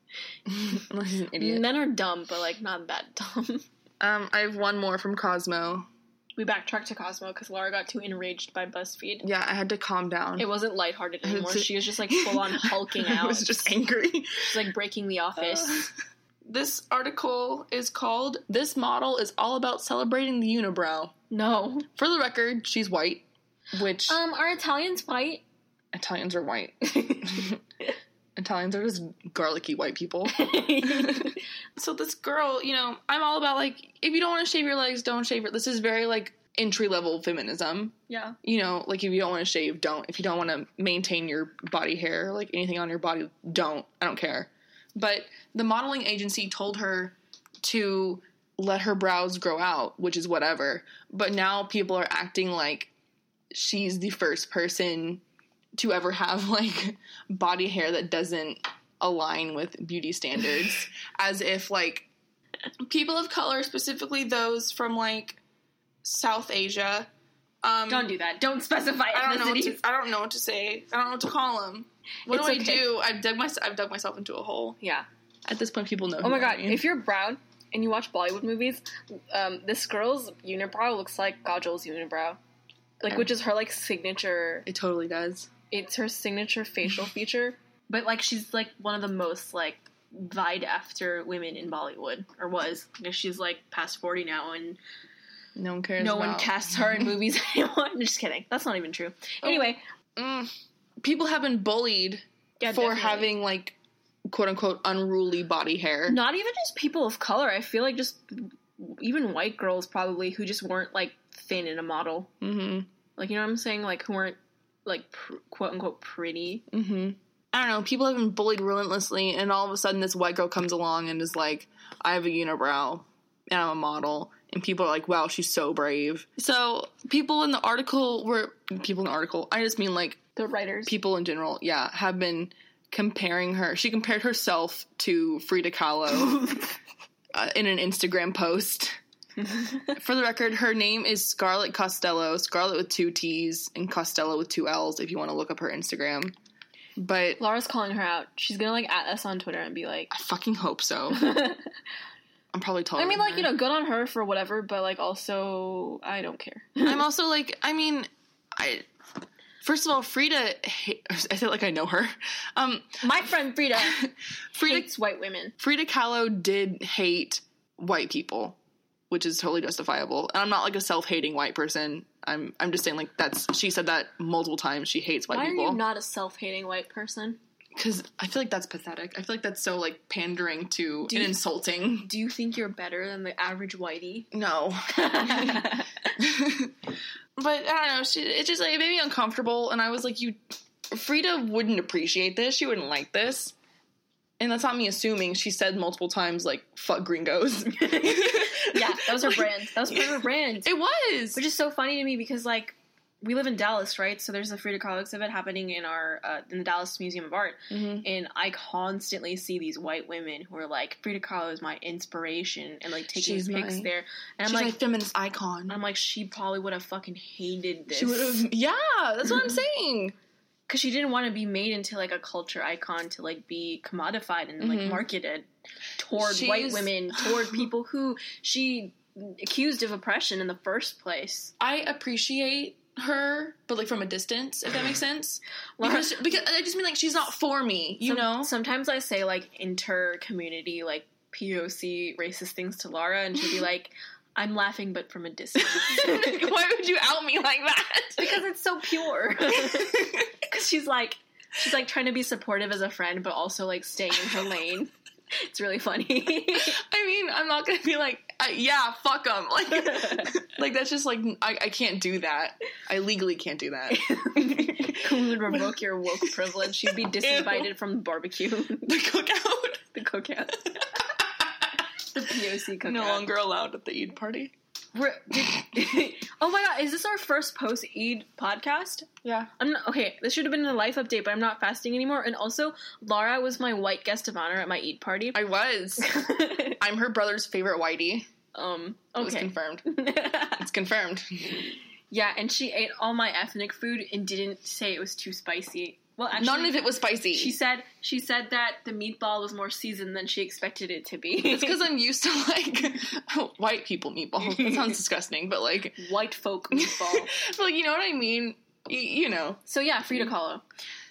He's an idiot. men are dumb, but, like, not that dumb. Um, I have one more from Cosmo. We backtracked to Cosmo because Laura got too enraged by BuzzFeed. Yeah, I had to calm down. It wasn't lighthearted anymore. It's- She was just, like, full-on hulking out. I was just angry. She's, like, breaking the office. This article is called "This Model is All About Celebrating the Unibrow." No. For the record, she's white, which Um, are Italians white? Italians are white. Italians are just garlicky white people. So this girl, you know, I'm all about, like, if you don't want to shave your legs, don't shave your... This is very, like, entry-level feminism. Yeah. You know, like, if you don't want to shave, don't. If you don't want to maintain your body hair, like, anything on your body, don't. I don't care. But the modeling agency told her to let her brows grow out, which is whatever. But now people are acting like she's the first person to ever have, like, body hair that doesn't align with beauty standards. As if, like, people of color, specifically those from, like, South Asia... Um, Don't do that. Don't specify I don't know. What ethnicity. to, I don't know what to say. I don't know what to call them. What It's do I okay. do? I've dug my, I've dug myself into a hole. Yeah. At this point, people know. Oh who my I god, am. if you're brown and you watch Bollywood movies, um, this girl's unibrow looks like Kajol's unibrow. Like, which is her, like, signature... It totally does. It's her signature facial feature. But, like, she's, like, one of the most, like, vied after women in Bollywood. Or was. Because she's, like, past forty now, and No one cares. no about. one casts her in movies anymore. I'm just kidding. That's not even true. Anyway. Mm. People have been bullied Yeah, for definitely. having, like, quote unquote unruly body hair. Not even just people of color. I feel like just even white girls probably who just weren't, like, thin in a model. Mm-hmm. Like, you know what I'm saying? Like, who weren't, like, pr- quote-unquote pretty. Mm-hmm. I don't know. People have been bullied relentlessly, and all of a sudden this white girl comes along and is like, I have a unibrow. and I'm a model. And people are like, wow, she's so brave. So people in the article were, people in the article, I just mean like, The writers. people in general, yeah, have been comparing her. She compared herself to Frida Kahlo uh, in an Instagram post. For the record, her name is Scarlett Costello. Scarlett with two T's and Costello with two L's if you want to look up her Instagram. But Laura's calling her out. She's gonna, like, at us on Twitter and be like... I fucking hope so. I'm probably taller I mean, than like, her. you know, good on her for whatever, but, like, also, I don't care. I'm also, like, I mean, I... First of all, Frida... I feel like I know her. Um, My friend Frida Frida, hates white women. Frida Kahlo did hate white people, which is totally justifiable. And I'm not, like, a self-hating white person. I'm I'm just saying, like, that's... She said that multiple times. She hates white Why people. are you not a self-hating white person? Because I feel like that's pathetic. I feel like that's so, like, pandering to Do and you- insulting. Do you think you're better than the average whitey? No. But, I don't know, she, it just, like, it made me uncomfortable, and I was like, you... Frida wouldn't appreciate this. She wouldn't like this. And that's not me assuming. She said multiple times, like, fuck gringos. Yeah, that was her brand. That was part of her brand. It was! Which is so funny to me because, like, we live in Dallas, right? So there's a Frida Kahlo exhibit happening in our uh, in the Dallas Museum of Art, Mhm. and I constantly see these white women who are like, Frida Kahlo is my inspiration, and like taking She's pics my- there, and She's I'm my like, feminist icon. I'm like, she probably would have fucking hated this. She would have... Yeah, that's what I'm saying. Because she didn't want to be made into, like, a culture icon to, like, be commodified and, like, Mhm. marketed toward white She's- women, toward people who she accused of oppression in the first place. I appreciate her, but, like, from a distance, if that makes sense. Laura- Because, because I just mean, like, she's not for me, you Some- know? Sometimes I say, like, inter-community, like, P O C racist things to Laura, and she'll be like, I'm laughing, but from a distance. Why would you out me like that? Because it's so pure. Because she's, like, she's, like, trying to be supportive as a friend, but also, like, staying in her lane. It's really funny. I mean, I'm not gonna be like, I, yeah, fuck them. Like, like that's just like I, I can't do that. I legally can't do that. We would revoke your woke privilege. You'd be disinvited from the barbecue, The cookout, the cookout, the P O C cookout. no longer allowed at the Eid party. We're, did, oh my god, is this our first post Eid podcast? Yeah, I'm not, okay, this should have been a life update, but I'm not fasting anymore. And also, Laura was my white guest of honor at my Eid party. I was. I'm her brother's favorite whitey. um, It was okay. confirmed. It's confirmed. Yeah, and she ate all my ethnic food and didn't say it was too spicy. Well, actually, None of it was spicy. She said she said that the meatball was more seasoned than she expected it to be. It's because I'm used to like white people meatballs. That sounds disgusting, but like white folk meatball. but, like, you know what I mean? Y- you know. So yeah, Frida Kahlo.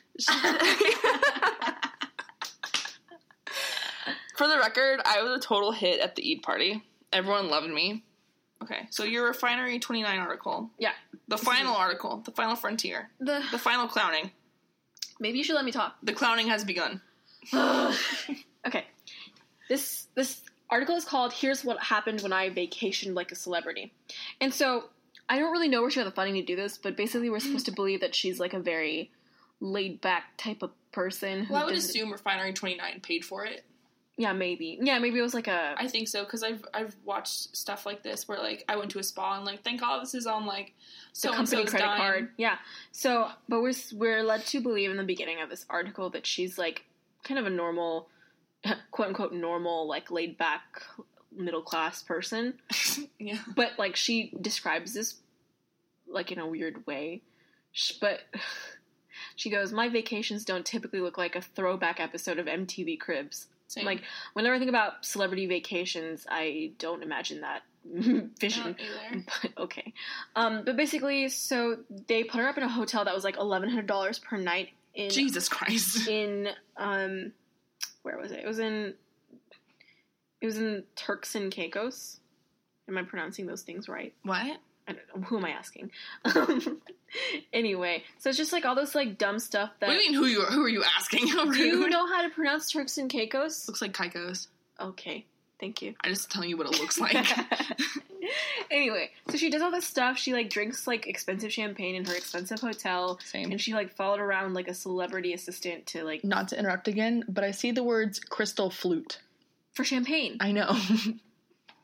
For the record, I was a total hit at the Eid party. Everyone loved me. Okay, so your Refinery twenty-nine article. Yeah. The final article. The final frontier. The The final clowning. maybe you should let me talk. The clowning has begun. Okay. This this article is called "Here's What Happened When I Vacationed Like a Celebrity," and so I don't really know where she got the funding to do this, but basically we're supposed to believe that she's like a very laid back type of person. Who Well, I would doesn't- assume Refinery twenty-nine paid for it. Yeah, maybe. Yeah, maybe it was like a. I think so, because I've I've watched stuff like this where like I went to a spa and like thank God this is on like so the company credit card. Yeah. So, but we're we're led to believe in the beginning of this article that she's like kind of a normal, quote unquote normal, like laid back middle class person. Yeah. But like she describes this like in a weird way. Sh- But she goes, "My vacations don't typically look like a throwback episode of M T V Cribs." Same. Like whenever I think about celebrity vacations, I don't imagine that vision. Not either. But okay. Um, but basically, so they put her up in a hotel that was like eleven hundred dollars per night in Jesus Christ. in um, where was it? It was in it was in Turks and Caicos. Am I pronouncing those things right? What? I don't know. Who am I asking? Anyway, so it's just like all this like dumb stuff that. What do you mean? Who you who are you asking? How Do you rude. know how to pronounce Turks and Caicos? Looks like Caicos. Okay, thank you. I just telling you what it looks like. Anyway, so she does all this stuff. She like drinks like expensive champagne in her expensive hotel, Same. and she like followed around like a celebrity assistant to like Not to interrupt again, but I see the words crystal flute. for champagne. I know.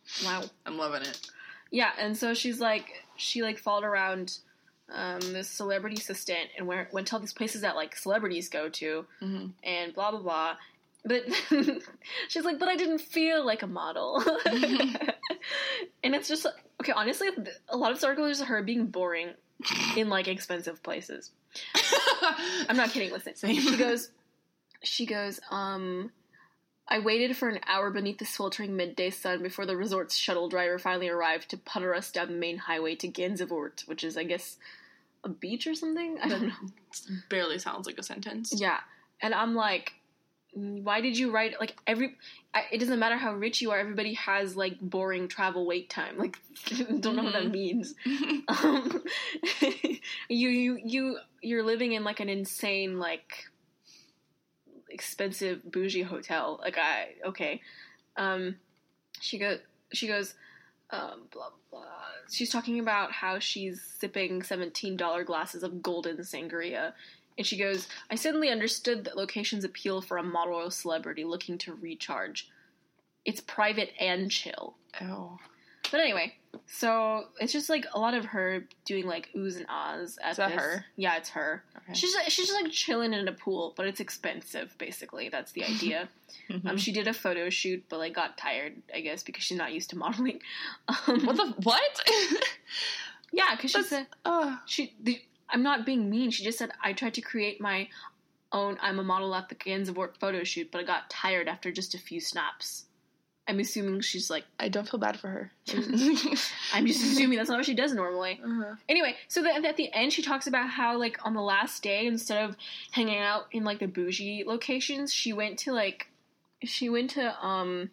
Wow. I'm loving it. Yeah, and so she's like, she like followed around um, this celebrity assistant and went, went to all these places that like celebrities go to, Mm-hmm. and blah blah blah. But she's like, but I didn't feel like a model. And it's just okay. Honestly, a lot of this article is her being boring in like expensive places. I'm not kidding. Listen, Same. she goes, she goes, um. I waited for an hour beneath the sweltering midday sun before the resort's shuttle driver finally arrived to putter us down the main highway to Gansevoort, which is, I guess, a beach or something? I don't know. It barely sounds like a sentence. Yeah. And I'm like, why did you write, like, every, I, it doesn't matter how rich you are, everybody has, like, boring travel wait time. Like, don't know what that means. um, you, you, you, you're living in, like, an insane, like, expensive bougie hotel. Like, I okay. Um, she goes. She goes. Um, blah blah. She's talking about how she's sipping seventeen dollar glasses of golden sangria, and she goes, "I suddenly understood that location's appeal for a model or celebrity looking to recharge. It's private and chill." Oh. But anyway, so it's just like a lot of her doing like oohs and ahs at Is that this. her? Yeah, it's her. Okay. She's like, she's just like chilling in a pool, but it's expensive. Basically, that's the idea. Mm-hmm. Um, she did a photo shoot, but like got tired, I guess, because she's not used to modeling. Um, What the what? yeah, because she That's- said uh, she. The, I'm not being mean. She just said I tried to create my own. I'm a model at the Gansevoort photo shoot, but I got tired after just a few snaps. I'm assuming she's like. I don't feel bad for her. I'm just assuming that's not what she does normally. Uh-huh. Anyway, so then at the end, she talks about how, like, on the last day, instead of hanging out in, like, the bougie locations, she went to, like, she went to, um,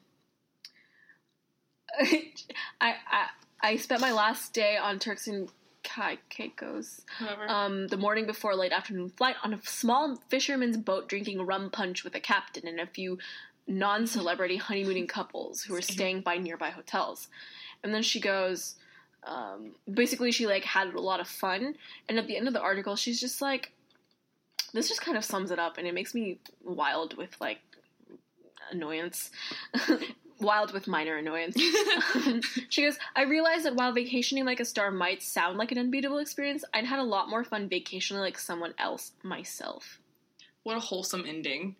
I, I, I spent my last day on Turks and Cai- Caicos, Whatever. um, the morning before a late afternoon flight on a small fisherman's boat drinking rum punch with a captain and a few non-celebrity honeymooning couples who were staying by nearby hotels. And then she goes, um, basically she like had a lot of fun, and at the end of the article she's just like, this just kind of sums it up, and it makes me wild with like annoyance. Wild with minor annoyance. She goes, I realized that while vacationing like a star might sound like an unbeatable experience, I'd had a lot more fun vacationing like someone else myself. What a wholesome ending.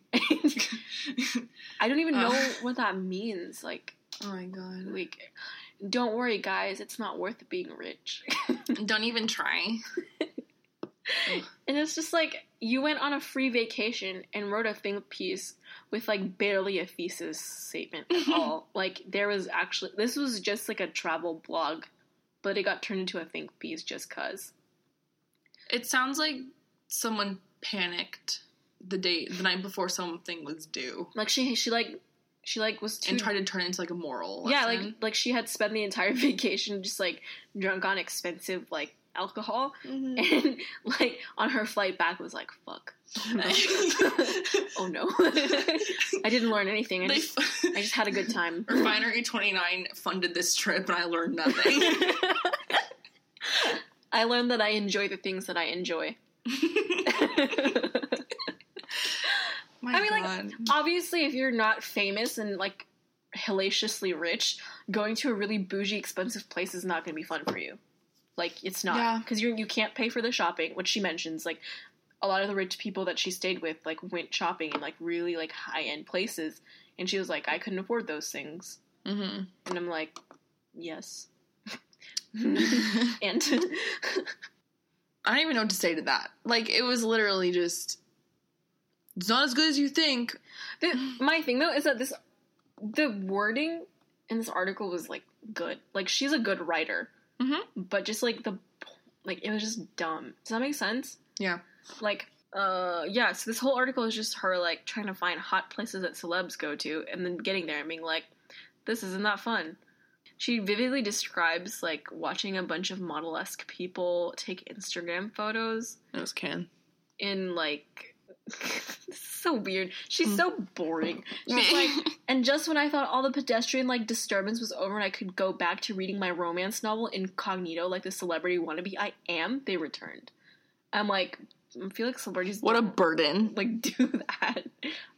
I don't even know Uh. what that means. Like, Oh my god. like, don't worry, guys. It's not worth being rich. Don't even try. And it's just like, you went on a free vacation and wrote a think piece with, like, barely a thesis statement at all. Like, there was actually... This was just, like, a travel blog, but it got turned into a think piece just cuz. It sounds like someone panicked the day, the night before something was due, Like, she, she like, she, like, was too... and tried to turn it into, like, a moral lesson. Yeah, like, like she had spent the entire vacation just, like, drunk on expensive, like, alcohol. Mm-hmm. And, like, on her flight back was like, fuck. Oh no. Oh, no. I didn't learn anything. I They just, f- I just had a good time. Refinery twenty-nine funded this trip, and I learned nothing. I learned that I enjoy the things that I enjoy. My I mean, God. like, obviously, if you're not famous and, like, hellaciously rich, going to a really bougie, expensive place is not going to be fun for you. Like, it's not. Yeah. Because you you can't pay for the shopping, which she mentions. Like, a lot of the rich people that she stayed with, like, went shopping in, like, really, like, high-end places. And she was like, I couldn't afford those things. Mm-hmm. And I'm like, yes. And... I don't even know what to say to that. Like, it was literally just, it's not as good as you think. The, my thing, though, is that this... The wording in this article was, like, good. Like, she's a good writer. Mm-hmm. But just, like, the... Like, it was just dumb. Does that make sense? Yeah. Like, uh, yeah, so this whole article is just her, like, trying to find hot places that celebs go to, and then getting there and being like, this isn't that fun. She vividly describes, like, watching a bunch of model-esque people take Instagram photos It was Ken. in, like... This is so weird. She's so boring. She's like, and just when I thought all the pedestrian, like, disturbance was over and I could go back to reading my romance novel incognito like the celebrity wannabe I am, they returned. I'm like, I feel like celebrities What a don't, burden. like, do that.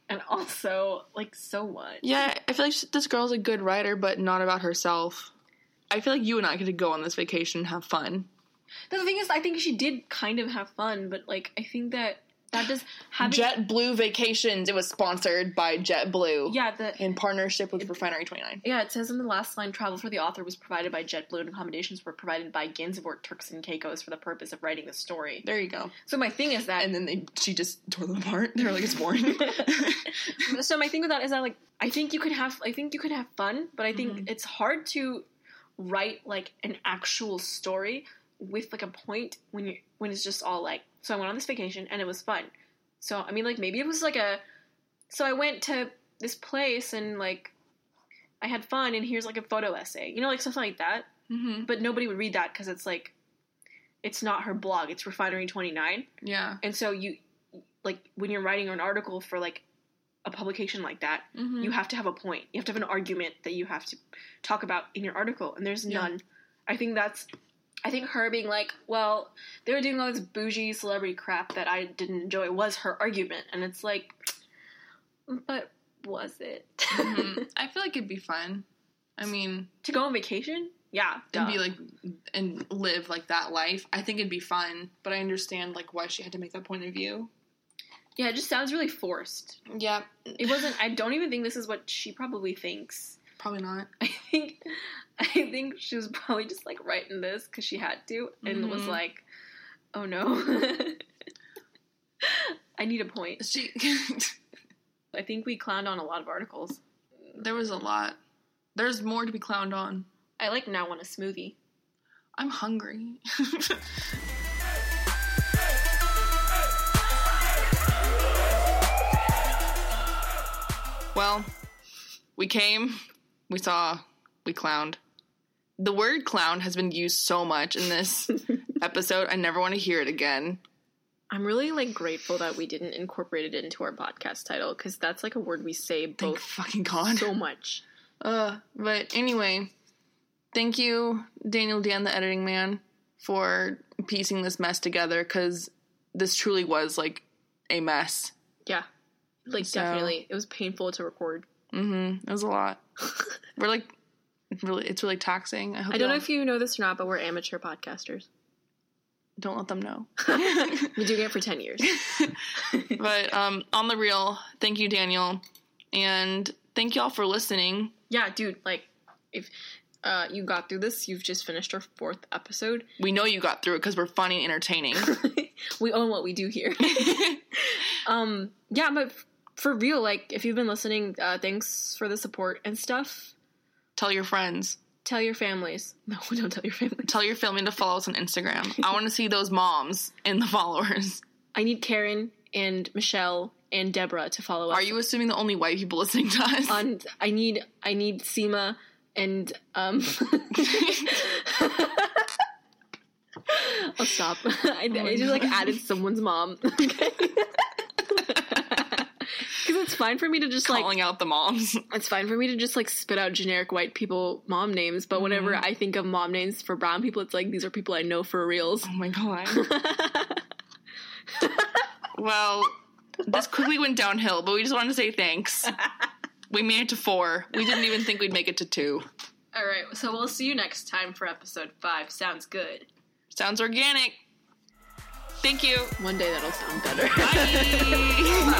And also, like, so what? Yeah, I feel like she, this girl's a good writer, but not about herself. I feel like you and I could go on this vacation and have fun. The thing is, I think she did kind of have fun, but, like, I think that that does having... JetBlue Vacations. It was sponsored by JetBlue. Yeah, the... in partnership with Refinery twenty-nine. Yeah, it says in the last line, travel for the author was provided by JetBlue and accommodations were provided by Gansevoort, Turks and Caicos for the purpose of writing the story. There you go. So my thing is that... And then they she just tore them apart. They were like, it's boring. So my thing with that is that, like, I think you could have... I think you could have fun, but I think mm-hmm. it's hard to write, like, an actual story with, like, a point when you when it's just all, like... So I went on this vacation, and it was fun. So, I mean, like, maybe it was, like, a... So I went to this place, and, like, I had fun, and here's, like, a photo essay. You know, like, something like that. Mm-hmm. But nobody would read that, because it's, like... It's not her blog. It's Refinery twenty-nine. Yeah. And so you... Like, when you're writing an article for, like, a publication like that, mm-hmm. you have to have a point. You have to have an argument that you have to talk about in your article, and there's none. Yeah. I think that's... I think her being like, well, they were doing all this bougie celebrity crap that I didn't enjoy was her argument. And it's like, but was it? Mm-hmm. I feel like it'd be fun. I mean... To go on vacation? Yeah. And duh. be like, and live like that life. I think it'd be fun, but I understand like why she had to make that point of view. Yeah, it just sounds really forced. Yeah. It wasn't, I don't even think this is what she probably thinks. Probably not. I think, I think she was probably just, like, writing this because she had to, and mm-hmm. was like, oh, no. I need a point. She... I think we clowned on a lot of articles. There was a lot. There's more to be clowned on. I, like, now want a smoothie. I'm hungry. Well, we came... We saw, we clowned. The word clown has been used so much in this episode, I never want to hear it again. I'm really, like, grateful that we didn't incorporate it into our podcast title, because that's, like, a word we say both Thank fucking God. so much. Uh, but anyway, thank you, Daniel Dan, the editing man, for piecing this mess together, because this truly was, like, a mess. Yeah. Like, so, definitely. It was painful to record. Mm-hmm. It was a lot. We're like, really, it's really taxing. I, hope I don't know if you know this or not, but we're amateur podcasters. Don't let them know. We're doing it for ten years. But um, on the real, thank you, Daniel. And thank y'all for listening. Yeah, dude, like, if uh, you got through this, you've just finished our fourth episode. We know you got through it because we're funny and entertaining. We own what we do here. um, yeah, but... For real, like, if you've been listening, uh, thanks for the support and stuff. Tell your friends. Tell your families. No, don't tell your family. Tell your family to follow us on Instagram. I want to see those moms in the followers. I need Karen and Michelle and Deborah to follow us. Are you assuming the only white people listening to us? On, I need I need Seema and, um... I'll stop. I, oh I just, like, added someone's mom. Okay? Because it's fine for me to just, Calling like... Calling out the moms. It's fine for me to just, like, spit out generic white people mom names, but mm-hmm. whenever I think of mom names for brown people, it's like, these are people I know for reals. Oh my God. Well, this quickly went downhill, but we just wanted to say thanks. We made it to four. We didn't even think we'd make it to two. All right, so we'll see you next time for episode five. Sounds good. Sounds organic. Thank you. One day that'll sound better. Bye.